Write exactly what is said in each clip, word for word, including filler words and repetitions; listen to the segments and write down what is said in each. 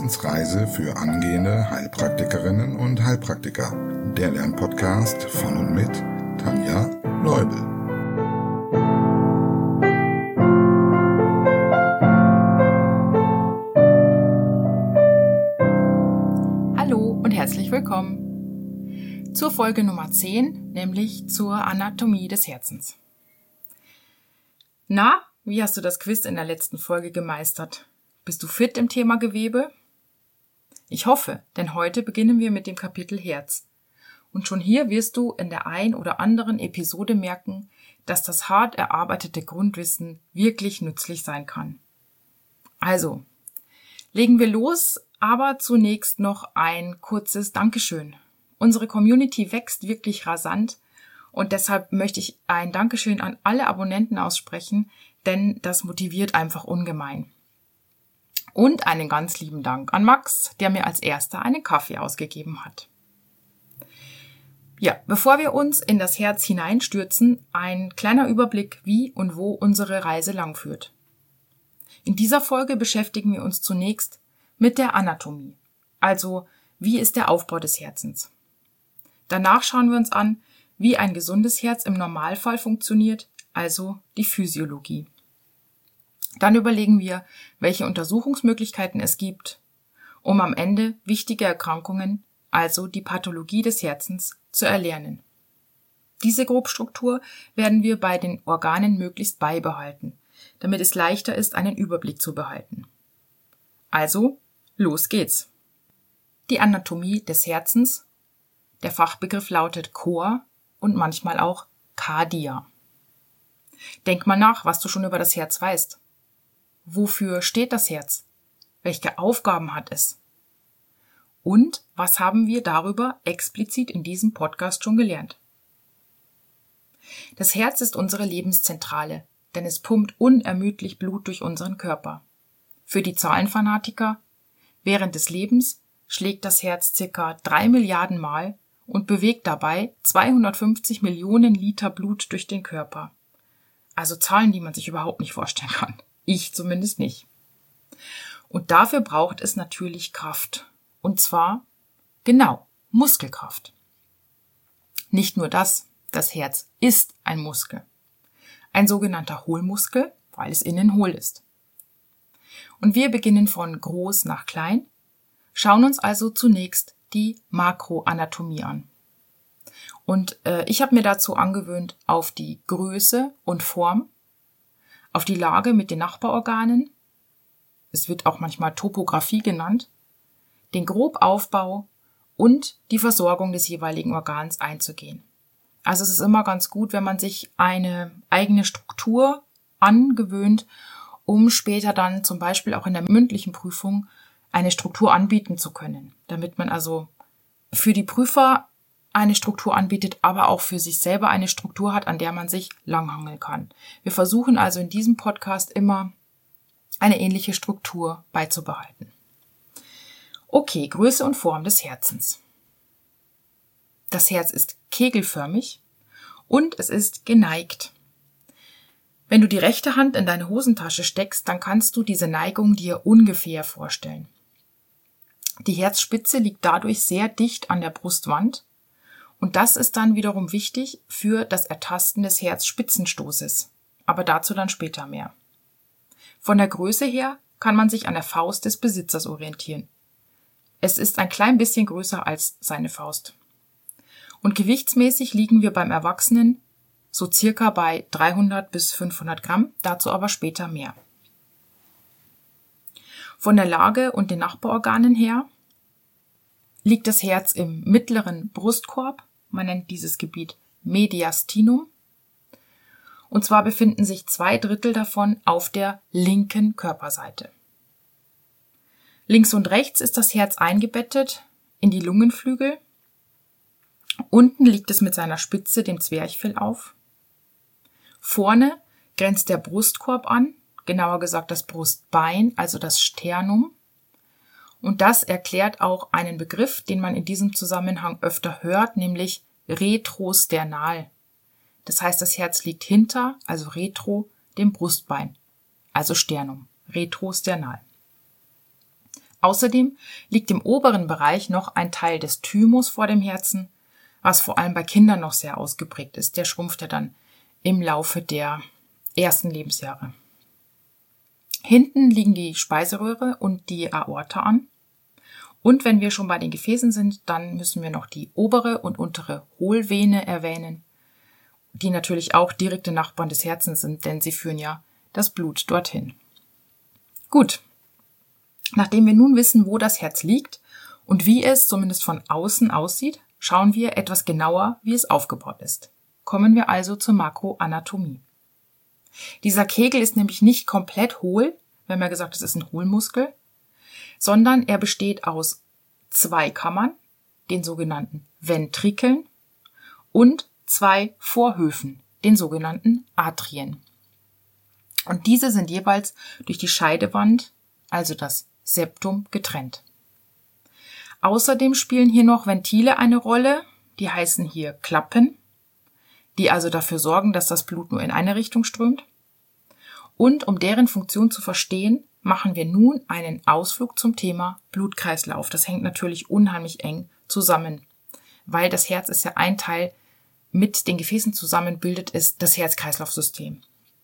Herzensreise für angehende Heilpraktikerinnen und Heilpraktiker. Der Lernpodcast von und mit Tanja Leubel. Hallo und herzlich willkommen zur Folge Nummer zehn, nämlich zur Anatomie des Herzens. Na, wie hast du das Quiz in der letzten Folge gemeistert? Bist du fit im Thema Gewebe? Ich hoffe, denn heute beginnen wir mit dem Kapitel Herz. Und schon hier wirst du in der ein oder anderen Episode merken, dass das hart erarbeitete Grundwissen wirklich nützlich sein kann. Also, legen wir los, aber zunächst noch ein kurzes Dankeschön. Unsere Community wächst wirklich rasant und deshalb möchte ich ein Dankeschön an alle Abonnenten aussprechen, denn das motiviert einfach ungemein. Und einen ganz lieben Dank an Max, der mir als erster einen Kaffee ausgegeben hat. Ja, bevor wir uns in das Herz hineinstürzen, ein kleiner Überblick, wie und wo unsere Reise langführt. In dieser Folge beschäftigen wir uns zunächst mit der Anatomie, also wie ist der Aufbau des Herzens. Danach schauen wir uns an, wie ein gesundes Herz im Normalfall funktioniert, also die Physiologie. Dann überlegen wir, welche Untersuchungsmöglichkeiten es gibt, um am Ende wichtige Erkrankungen, also die Pathologie des Herzens, zu erlernen. Diese Grobstruktur werden wir bei den Organen möglichst beibehalten, damit es leichter ist, einen Überblick zu behalten. Also, los geht's. Die Anatomie des Herzens, der Fachbegriff lautet Chor und manchmal auch Kardia. Denk mal nach, was du schon über das Herz weißt. Wofür steht das Herz? Welche Aufgaben hat es? Und was haben wir darüber explizit in diesem Podcast schon gelernt? Das Herz ist unsere Lebenszentrale, denn es pumpt unermüdlich Blut durch unseren Körper. Für die Zahlenfanatiker: während des Lebens schlägt das Herz circa drei Milliarden Mal und bewegt dabei zweihundertfünfzig Millionen Liter Blut durch den Körper. Also Zahlen, die man sich überhaupt nicht vorstellen kann. Ich zumindest nicht. Und dafür braucht es natürlich Kraft. Und zwar, genau, Muskelkraft. Nicht nur das, das Herz ist ein Muskel. Ein sogenannter Hohlmuskel, weil es innen hohl ist. Und wir beginnen von groß nach klein, schauen uns also zunächst die Makroanatomie an. Und äh, ich habe mir dazu angewöhnt, auf die Größe und Form, auf die Lage mit den Nachbarorganen, es wird auch manchmal Topographie genannt, den Grobaufbau und die Versorgung des jeweiligen Organs einzugehen. Also es ist immer ganz gut, wenn man sich eine eigene Struktur angewöhnt, um später dann zum Beispiel auch in der mündlichen Prüfung eine Struktur anbieten zu können, damit man also für die Prüfer eine Struktur anbietet, aber auch für sich selber eine Struktur hat, an der man sich langhangeln kann. Wir versuchen also in diesem Podcast immer eine ähnliche Struktur beizubehalten. Okay, Größe und Form des Herzens. Das Herz ist kegelförmig und es ist geneigt. Wenn du die rechte Hand in deine Hosentasche steckst, dann kannst du diese Neigung dir ungefähr vorstellen. Die Herzspitze liegt dadurch sehr dicht an der Brustwand. Und das ist dann wiederum wichtig für das Ertasten des Herzspitzenstoßes. Aber dazu dann später mehr. Von der Größe her kann man sich an der Faust des Besitzers orientieren. Es ist ein klein bisschen größer als seine Faust. Und gewichtsmäßig liegen wir beim Erwachsenen so circa bei dreihundert bis fünfhundert Gramm, dazu aber später mehr. Von der Lage und den Nachbarorganen her liegt das Herz im mittleren Brustkorb. Man nennt dieses Gebiet Mediastinum. Und zwar befinden sich zwei Drittel davon auf der linken Körperseite. Links und rechts ist das Herz eingebettet in die Lungenflügel. Unten liegt es mit seiner Spitze dem Zwerchfell auf. Vorne grenzt der Brustkorb an, genauer gesagt das Brustbein, also das Sternum. Und das erklärt auch einen Begriff, den man in diesem Zusammenhang öfter hört, nämlich retrosternal. Das heißt, das Herz liegt hinter, also retro, dem Brustbein, also Sternum, retrosternal. Außerdem liegt im oberen Bereich noch ein Teil des Thymus vor dem Herzen, was vor allem bei Kindern noch sehr ausgeprägt ist. Der schrumpft ja dann im Laufe der ersten Lebensjahre. Hinten liegen die Speiseröhre und die Aorta an. Und wenn wir schon bei den Gefäßen sind, dann müssen wir noch die obere und untere Hohlvene erwähnen, die natürlich auch direkte Nachbarn des Herzens sind, denn sie führen ja das Blut dorthin. Gut, nachdem wir nun wissen, wo das Herz liegt und wie es zumindest von außen aussieht, schauen wir etwas genauer, wie es aufgebaut ist. Kommen wir also zur Makroanatomie. Dieser Kegel ist nämlich nicht komplett hohl, wir haben ja gesagt, es ist ein Hohlmuskel, sondern er besteht aus zwei Kammern, den sogenannten Ventrikeln, und zwei Vorhöfen, den sogenannten Atrien. Und diese sind jeweils durch die Scheidewand, also das Septum, getrennt. Außerdem spielen hier noch Ventile eine Rolle, die heißen hier Klappen, die also dafür sorgen, dass das Blut nur in eine Richtung strömt. Und um deren Funktion zu verstehen, machen wir nun einen Ausflug zum Thema Blutkreislauf. Das hängt natürlich unheimlich eng zusammen, weil das Herz ist ja ein Teil, mit den Gefäßen zusammen bildet es das Herz-Kreislauf-System.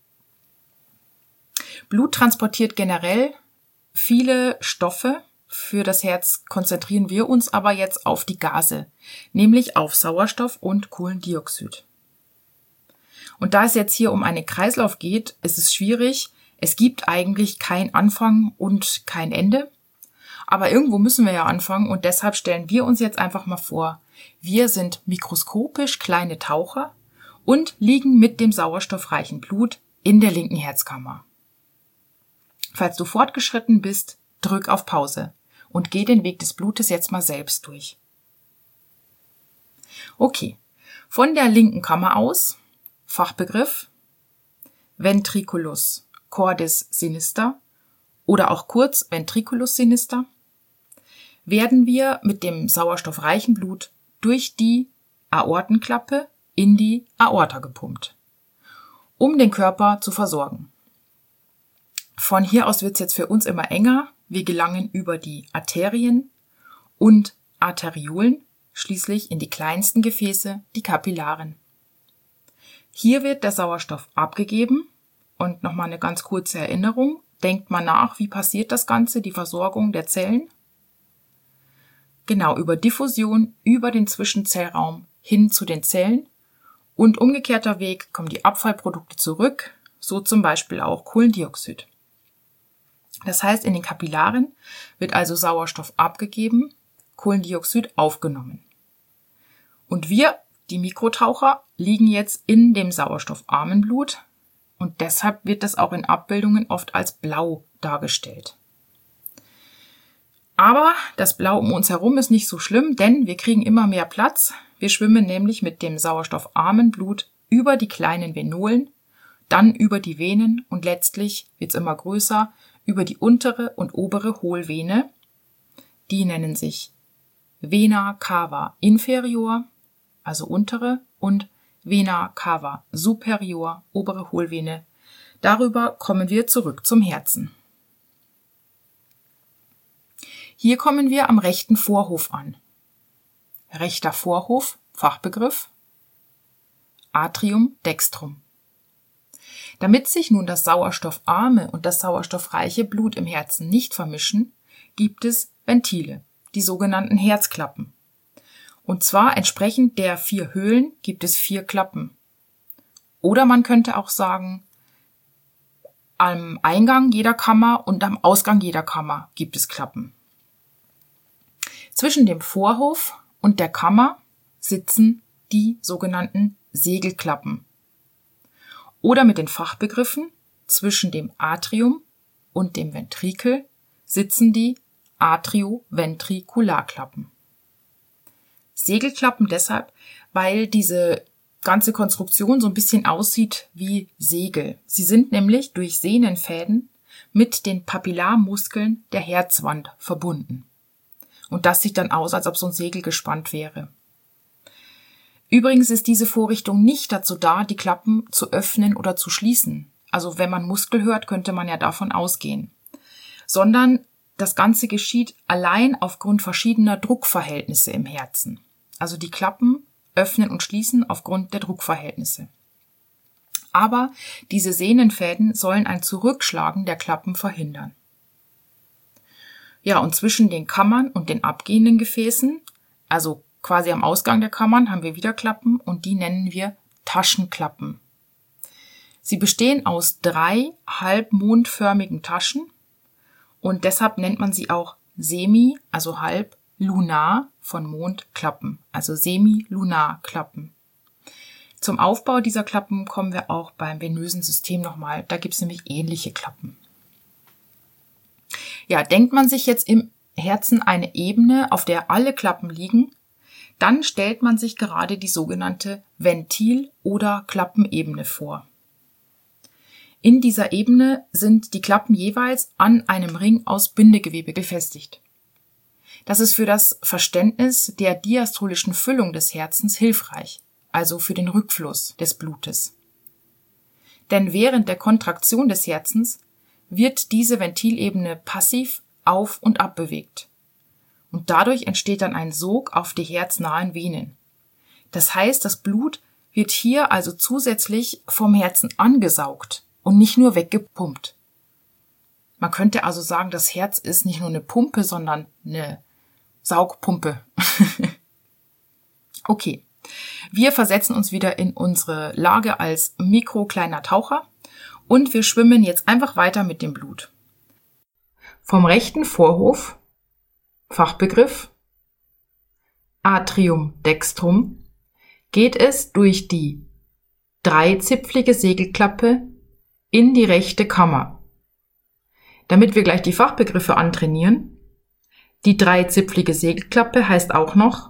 Blut transportiert generell viele Stoffe. Für das Herz konzentrieren wir uns aber jetzt auf die Gase, nämlich auf Sauerstoff und Kohlendioxid. Und da es jetzt hier um einen Kreislauf geht, ist es schwierig. Es gibt eigentlich kein Anfang und kein Ende. Aber irgendwo müssen wir ja anfangen und deshalb stellen wir uns jetzt einfach mal vor, wir sind mikroskopisch kleine Taucher und liegen mit dem sauerstoffreichen Blut in der linken Herzkammer. Falls du fortgeschritten bist, drück auf Pause und geh den Weg des Blutes jetzt mal selbst durch. Okay, von der linken Kammer aus, Fachbegriff, Ventriculus cordis sinister oder auch kurz Ventriculus sinister, werden wir mit dem sauerstoffreichen Blut durch die Aortenklappe in die Aorta gepumpt, um den Körper zu versorgen. Von hier aus wird es jetzt für uns immer enger. Wir gelangen über die Arterien und Arteriolen schließlich in die kleinsten Gefäße, die Kapillaren. Hier wird der Sauerstoff abgegeben und nochmal eine ganz kurze Erinnerung. Denkt mal nach, wie passiert das Ganze, die Versorgung der Zellen? Genau, über Diffusion, über den Zwischenzellraum hin zu den Zellen und umgekehrter Weg kommen die Abfallprodukte zurück, so zum Beispiel auch Kohlendioxid. Das heißt, in den Kapillaren wird also Sauerstoff abgegeben, Kohlendioxid aufgenommen. Und wir, die Mikrotaucher, liegen jetzt in dem sauerstoffarmen Blut und deshalb wird das auch in Abbildungen oft als blau dargestellt. Aber das Blau um uns herum ist nicht so schlimm, denn wir kriegen immer mehr Platz. Wir schwimmen nämlich mit dem sauerstoffarmen Blut über die kleinen Venolen, dann über die Venen und letztlich wird es immer größer, über die untere und obere Hohlvene. Die nennen sich Vena cava inferior, also untere, und Vena cava superior, obere Hohlvene. Darüber kommen wir zurück zum Herzen. Hier kommen wir am rechten Vorhof an. Rechter Vorhof, Fachbegriff, Atrium dextrum. Damit sich nun das sauerstoffarme und das sauerstoffreiche Blut im Herzen nicht vermischen, gibt es Ventile, die sogenannten Herzklappen. Und zwar entsprechend der vier Höhlen gibt es vier Klappen. Oder man könnte auch sagen, am Eingang jeder Kammer und am Ausgang jeder Kammer gibt es Klappen. Zwischen dem Vorhof und der Kammer sitzen die sogenannten Segelklappen. Oder mit den Fachbegriffen, zwischen dem Atrium und dem Ventrikel sitzen die Atrioventrikularklappen. Segelklappen deshalb, weil diese ganze Konstruktion so ein bisschen aussieht wie Segel. Sie sind nämlich durch Sehnenfäden mit den Papillarmuskeln der Herzwand verbunden. Und das sieht dann aus, als ob so ein Segel gespannt wäre. Übrigens ist diese Vorrichtung nicht dazu da, die Klappen zu öffnen oder zu schließen. Also wenn man Muskel hört, könnte man ja davon ausgehen. Sondern das Ganze geschieht allein aufgrund verschiedener Druckverhältnisse im Herzen. Also die Klappen öffnen und schließen aufgrund der Druckverhältnisse. Aber diese Sehnenfäden sollen ein Zurückschlagen der Klappen verhindern. Ja, und zwischen den Kammern und den abgehenden Gefäßen, also quasi am Ausgang der Kammern, haben wir wieder Klappen und die nennen wir Taschenklappen. Sie bestehen aus drei halbmondförmigen Taschen und deshalb nennt man sie auch semi, also halb, lunar von Mondklappen, also Semilunarklappen. Zum Aufbau dieser Klappen kommen wir auch beim venösen System nochmal. Da gibt es nämlich ähnliche Klappen. Ja, denkt man sich jetzt im Herzen eine Ebene, auf der alle Klappen liegen, dann stellt man sich gerade die sogenannte Ventil- oder Klappenebene vor. In dieser Ebene sind die Klappen jeweils an einem Ring aus Bindegewebe befestigt. Das ist für das Verständnis der diastolischen Füllung des Herzens hilfreich, also für den Rückfluss des Blutes. Denn während der Kontraktion des Herzens wird diese Ventilebene passiv auf- und abbewegt. Und dadurch entsteht dann ein Sog auf die herznahen Venen. Das heißt, das Blut wird hier also zusätzlich vom Herzen angesaugt und nicht nur weggepumpt. Man könnte also sagen, das Herz ist nicht nur eine Pumpe, sondern eine Saugpumpe. Okay, wir versetzen uns wieder in unsere Lage als mikrokleiner Taucher und wir schwimmen jetzt einfach weiter mit dem Blut. Vom rechten Vorhof, Fachbegriff Atrium dextrum, geht es durch die dreizipflige Segelklappe in die rechte Kammer. Damit wir gleich die Fachbegriffe antrainieren, die dreizipflige Segelklappe heißt auch noch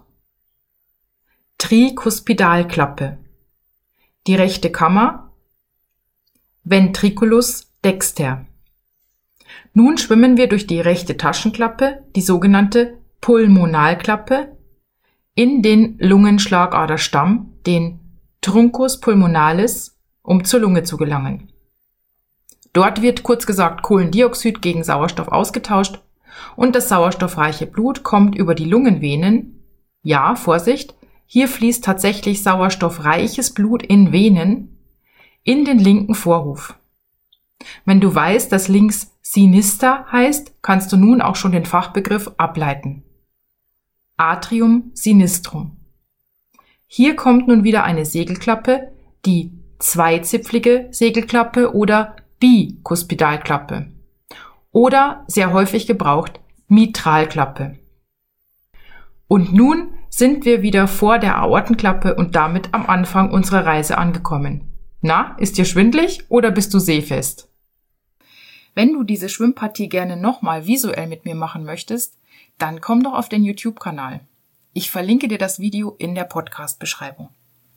Trikuspidalklappe. Die rechte Kammer Ventriculus dexter. Nun schwimmen wir durch die rechte Taschenklappe, die sogenannte Pulmonalklappe, in den Lungenschlagaderstamm, den Truncus pulmonalis, um zur Lunge zu gelangen. Dort wird kurz gesagt Kohlendioxid gegen Sauerstoff ausgetauscht und das sauerstoffreiche Blut kommt über die Lungenvenen. Ja, Vorsicht, hier fließt tatsächlich sauerstoffreiches Blut in Venen in den linken Vorhof. Wenn du weißt, dass links Sinister heißt, kannst du nun auch schon den Fachbegriff ableiten. Atrium sinistrum. Hier kommt nun wieder eine Segelklappe, die zweizipflige Segelklappe oder Bikuspidalklappe oder sehr häufig gebraucht Mitralklappe. Und nun sind wir wieder vor der Aortenklappe und damit am Anfang unserer Reise angekommen. Na, ist dir schwindelig oder bist du seefest? Wenn du diese Schwimmpartie gerne nochmal visuell mit mir machen möchtest, dann komm doch auf den YouTube-Kanal. Ich verlinke dir das Video in der Podcast-Beschreibung.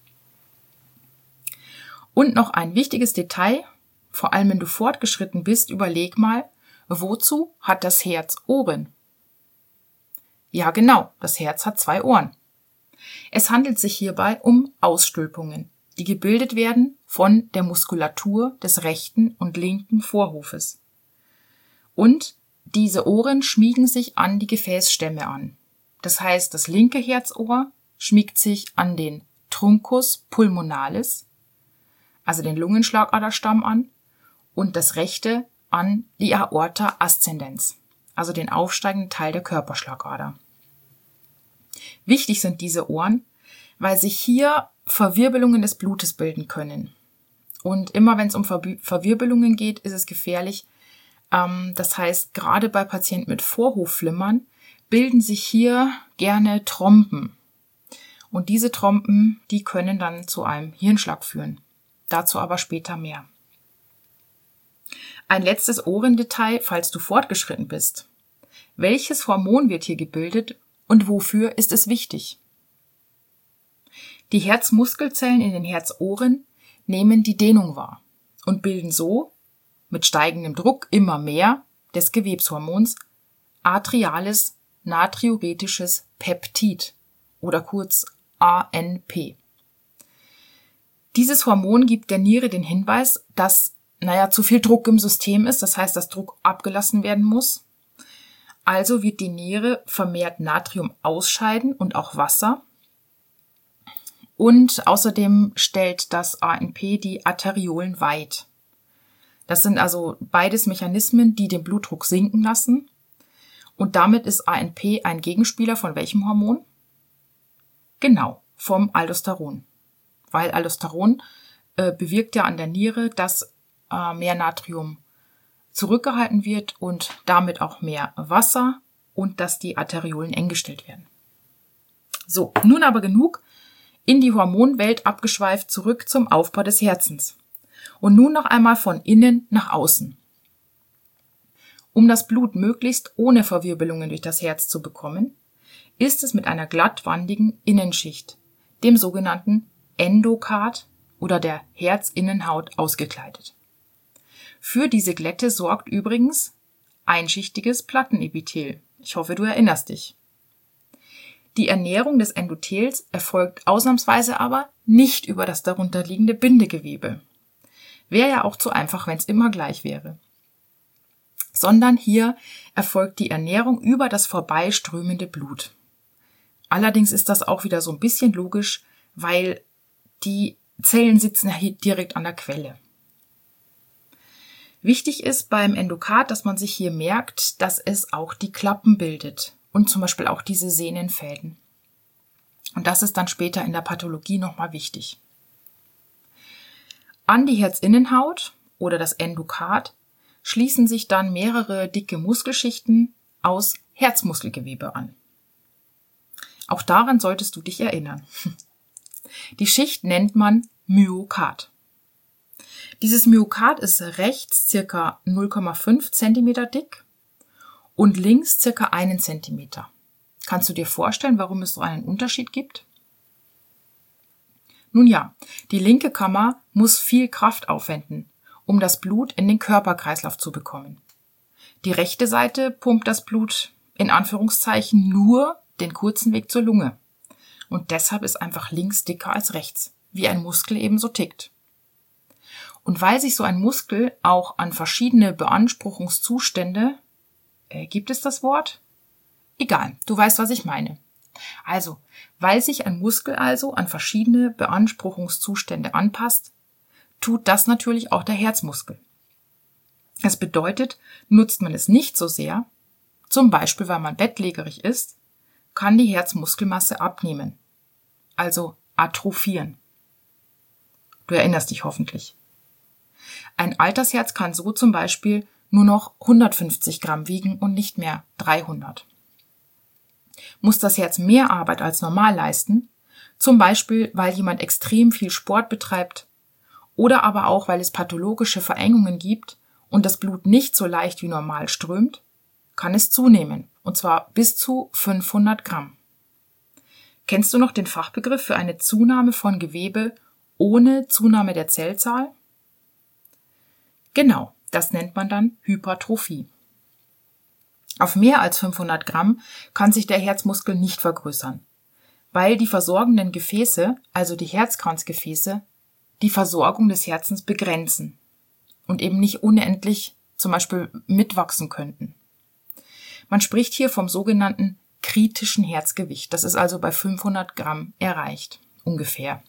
Und noch ein wichtiges Detail, vor allem wenn du fortgeschritten bist, überleg mal, wozu hat das Herz Ohren? Ja genau, das Herz hat zwei Ohren. Es handelt sich hierbei um Ausstülpungen, die gebildet werden von der Muskulatur des rechten und linken Vorhofes. Und diese Ohren schmiegen sich an die Gefäßstämme an. Das heißt, das linke Herzohr schmiegt sich an den Truncus pulmonalis, also den Lungenschlagaderstamm an, und das rechte an die Aorta ascendens, also den aufsteigenden Teil der Körperschlagader. Wichtig sind diese Ohren, weil sich hier Verwirbelungen des Blutes bilden können. Und immer wenn es um Verwirbelungen geht, ist es gefährlich. Das heißt, gerade bei Patienten mit Vorhofflimmern bilden sich hier gerne Trompen. Und diese Trompen, die können dann zu einem Hirnschlag führen. Dazu aber später mehr. Ein letztes Ohrendetail, falls du fortgeschritten bist. Welches Hormon wird hier gebildet und wofür ist es wichtig? Die Herzmuskelzellen in den Herzohren nehmen die Dehnung wahr und bilden so mit steigendem Druck immer mehr des Gewebshormons atriales natriuretisches Peptid oder kurz A N P. Dieses Hormon gibt der Niere den Hinweis, dass, naja, zu viel Druck im System ist, das heißt, dass Druck abgelassen werden muss. Also wird die Niere vermehrt Natrium ausscheiden und auch Wasser. Und außerdem stellt das A N P die Arteriolen weit. Das sind also beides Mechanismen, die den Blutdruck sinken lassen. Und damit ist A N P ein Gegenspieler von welchem Hormon? Genau, vom Aldosteron. Weil Aldosteron äh, bewirkt ja an der Niere, dass äh, mehr Natrium zurückgehalten wird und damit auch mehr Wasser und dass die Arteriolen eng gestellt werden. So, nun aber genug in die Hormonwelt abgeschweift, zurück zum Aufbau des Herzens. Und nun noch einmal von innen nach außen. Um das Blut möglichst ohne Verwirbelungen durch das Herz zu bekommen, ist es mit einer glattwandigen Innenschicht, dem sogenannten Endokard oder der Herzinnenhaut, ausgekleidet. Für diese Glätte sorgt übrigens einschichtiges Plattenepithel. Ich hoffe, du erinnerst dich. Die Ernährung des Endothels erfolgt ausnahmsweise aber nicht über das darunterliegende Bindegewebe. Wäre ja auch zu einfach, wenn es immer gleich wäre. Sondern hier erfolgt die Ernährung über das vorbeiströmende Blut. Allerdings ist das auch wieder so ein bisschen logisch, weil die Zellen sitzen hier direkt an der Quelle. Wichtig ist beim Endokard, dass man sich hier merkt, dass es auch die Klappen bildet und zum Beispiel auch diese Sehnenfäden. Und das ist dann später in der Pathologie nochmal wichtig. An die Herzinnenhaut oder das Endokard schließen sich dann mehrere dicke Muskelschichten aus Herzmuskelgewebe an. Auch daran solltest du dich erinnern. Die Schicht nennt man Myokard. Dieses Myokard ist rechts circa null Komma fünf Zentimeter dick und links circa einen Zentimeter. Kannst du dir vorstellen, warum es so einen Unterschied gibt? Nun ja, die linke Kammer muss viel Kraft aufwenden, um das Blut in den Körperkreislauf zu bekommen. Die rechte Seite pumpt das Blut in Anführungszeichen nur den kurzen Weg zur Lunge. Und deshalb ist einfach links dicker als rechts, wie ein Muskel ebenso tickt. Und weil sich so ein Muskel auch an verschiedene Beanspruchungszustände, äh, gibt es das Wort? Egal, du weißt, was ich meine. Also, weil sich ein Muskel also an verschiedene Beanspruchungszustände anpasst, tut das natürlich auch der Herzmuskel. Das bedeutet, nutzt man es nicht so sehr, zum Beispiel weil man bettlägerig ist, kann die Herzmuskelmasse abnehmen, also atrophieren. Du erinnerst dich hoffentlich. Ein Altersherz kann so zum Beispiel nur noch hundertfünfzig Gramm wiegen und nicht mehr dreihundert. Muss das Herz mehr Arbeit als normal leisten, zum Beispiel weil jemand extrem viel Sport betreibt oder aber auch weil es pathologische Verengungen gibt und das Blut nicht so leicht wie normal strömt, kann es zunehmen, und zwar bis zu fünfhundert Gramm. Kennst du noch den Fachbegriff für eine Zunahme von Gewebe ohne Zunahme der Zellzahl? Genau, das nennt man dann Hypertrophie. Auf mehr als fünfhundert Gramm kann sich der Herzmuskel nicht vergrößern, weil die versorgenden Gefäße, also die Herzkranzgefäße, die Versorgung des Herzens begrenzen und eben nicht unendlich zum Beispiel mitwachsen könnten. Man spricht hier vom sogenannten kritischen Herzgewicht. Das ist also bei fünfhundert Gramm erreicht, ungefähr.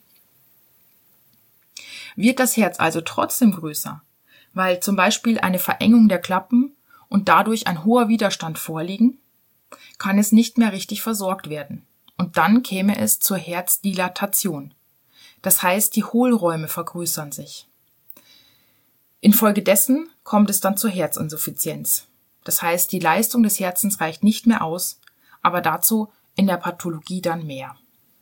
Wird das Herz also trotzdem größer, weil zum Beispiel eine Verengung der Klappen und dadurch ein hoher Widerstand vorliegen, kann es nicht mehr richtig versorgt werden. Und dann käme es zur Herzdilatation. Das heißt, die Hohlräume vergrößern sich. Infolgedessen kommt es dann zur Herzinsuffizienz. Das heißt, die Leistung des Herzens reicht nicht mehr aus, aber dazu in der Pathologie dann mehr.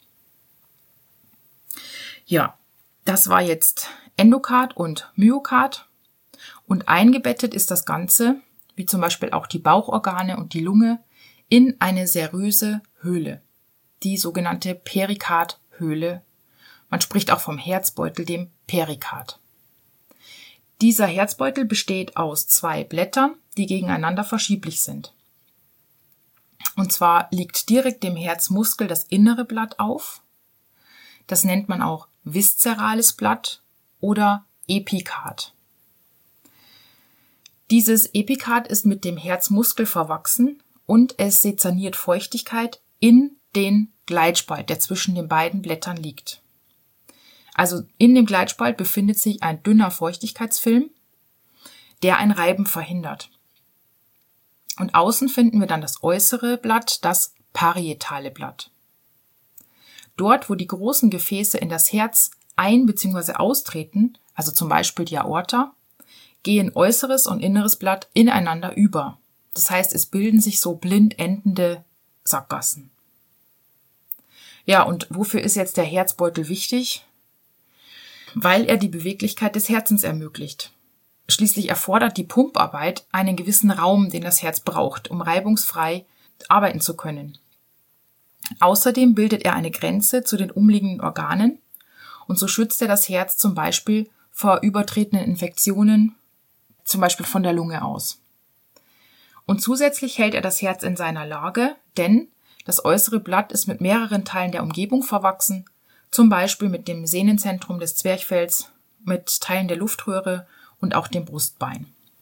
Ja, das war jetzt Endokard und Myokard. Und eingebettet ist das Ganze, wie zum Beispiel auch die Bauchorgane und die Lunge, in eine seröse Höhle, die sogenannte Perikardhöhle. Man spricht auch vom Herzbeutel, dem Perikard. Dieser Herzbeutel besteht aus zwei Blättern, die gegeneinander verschieblich sind. Und zwar liegt direkt dem Herzmuskel das innere Blatt auf. Das nennt man auch viszerales Blatt oder Epikard. Dieses Epikard ist mit dem Herzmuskel verwachsen und es sezerniert Feuchtigkeit in den Gleitspalt, der zwischen den beiden Blättern liegt. Also in dem Gleitspalt befindet sich ein dünner Feuchtigkeitsfilm, der ein Reiben verhindert. Und außen finden wir dann das äußere Blatt, das parietale Blatt. Dort, wo die großen Gefäße in das Herz ein- bzw. austreten, also zum Beispiel die Aorta, gehen äußeres und inneres Blatt ineinander über. Das heißt, es bilden sich so blind endende Sackgassen. Ja, und wofür ist jetzt der Herzbeutel wichtig? Weil er die Beweglichkeit des Herzens ermöglicht. Schließlich erfordert die Pumparbeit einen gewissen Raum, den das Herz braucht, um reibungsfrei arbeiten zu können. Außerdem bildet er eine Grenze zu den umliegenden Organen und so schützt er das Herz zum Beispiel vor übertretenden Infektionen, zum Beispiel von der Lunge aus. Und zusätzlich hält er das Herz in seiner Lage, denn das äußere Blatt ist mit mehreren Teilen der Umgebung verwachsen, zum Beispiel mit dem Sehnenzentrum des Zwerchfells, mit Teilen der Luftröhre und auch dem Brustbein.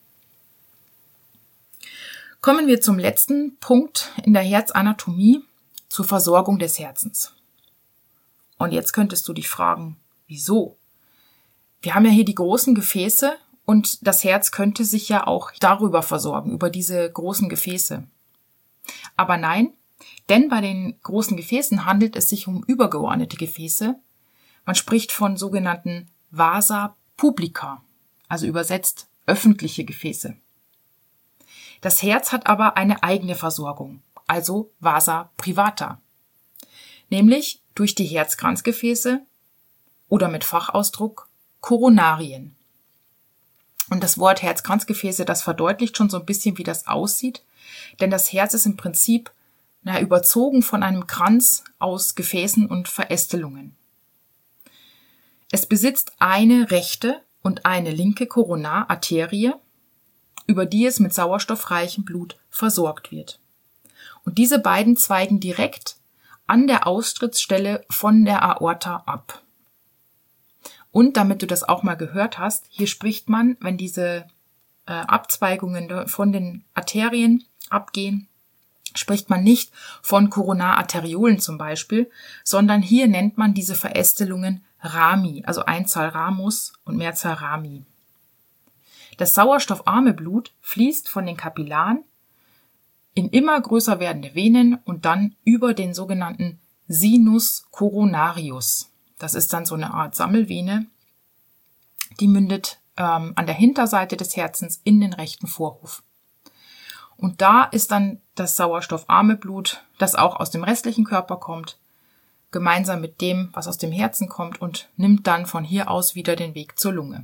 Kommen wir zum letzten Punkt in der Herzanatomie, zur Versorgung des Herzens. Und jetzt könntest du dich fragen, wieso? Wir haben ja hier die großen Gefäße und das Herz könnte sich ja auch darüber versorgen, über diese großen Gefäße. Aber nein, denn bei den großen Gefäßen handelt es sich um übergeordnete Gefäße. Man spricht von sogenannten Vasa publica, also übersetzt öffentliche Gefäße. Das Herz hat aber eine eigene Versorgung, also Vasa privata, nämlich durch die Herzkranzgefäße oder mit Fachausdruck Koronarien. Und das Wort Herzkranzgefäße, das verdeutlicht schon so ein bisschen, wie das aussieht, denn das Herz ist im Prinzip na, überzogen von einem Kranz aus Gefäßen und Verästelungen. Es besitzt eine rechte und eine linke Koronararterie, über die es mit sauerstoffreichem Blut versorgt wird. Und diese beiden zweigen direkt an der Austrittsstelle von der Aorta ab. Und damit du das auch mal gehört hast, hier spricht man, wenn diese äh, Abzweigungen von den Arterien abgehen, spricht man nicht von Koronararteriolen zum Beispiel, sondern hier nennt man diese Verästelungen Rami, also Einzahl Ramus und Mehrzahl Rami. Das sauerstoffarme Blut fließt von den Kapillaren in immer größer werdende Venen und dann über den sogenannten Sinus coronarius. Das ist dann so eine Art Sammelvene, die mündet ähm, an der Hinterseite des Herzens in den rechten Vorhof. Und da ist dann das sauerstoffarme Blut, das auch aus dem restlichen Körper kommt, gemeinsam mit dem, was aus dem Herzen kommt und nimmt dann von hier aus wieder den Weg zur Lunge.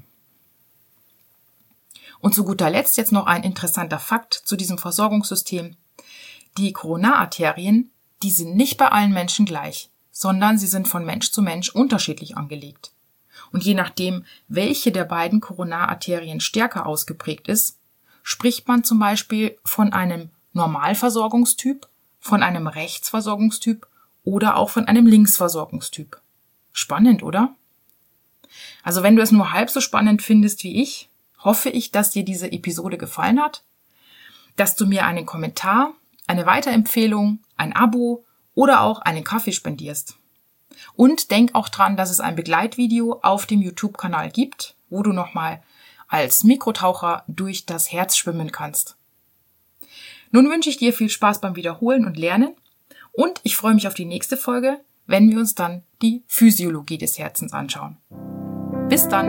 Und zu guter Letzt jetzt noch ein interessanter Fakt zu diesem Versorgungssystem. Die Koronararterien, die sind nicht bei allen Menschen gleich, sondern sie sind von Mensch zu Mensch unterschiedlich angelegt. Und je nachdem, welche der beiden Koronararterien stärker ausgeprägt ist, spricht man zum Beispiel von einem Normalversorgungstyp, von einem Rechtsversorgungstyp oder auch von einem Linksversorgungstyp. Spannend, oder? Also wenn du es nur halb so spannend findest wie ich, hoffe ich, dass dir diese Episode gefallen hat, dass du mir einen Kommentar, eine Weiterempfehlung, ein Abo oder auch einen Kaffee spendierst. Und denk auch dran, dass es ein Begleitvideo auf dem YouTube-Kanal gibt, wo du nochmal als Mikrotaucher durch das Herz schwimmen kannst. Nun wünsche ich dir viel Spaß beim Wiederholen und Lernen und ich freue mich auf die nächste Folge, wenn wir uns dann die Physiologie des Herzens anschauen. Bis dann!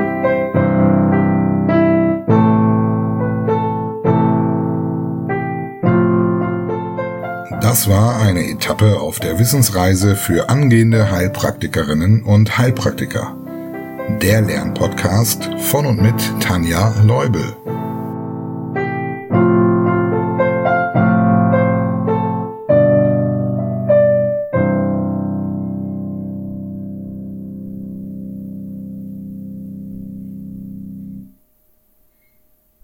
Das war eine Etappe auf der Wissensreise für angehende Heilpraktikerinnen und Heilpraktiker. Der Lernpodcast von und mit Tanja Leubel.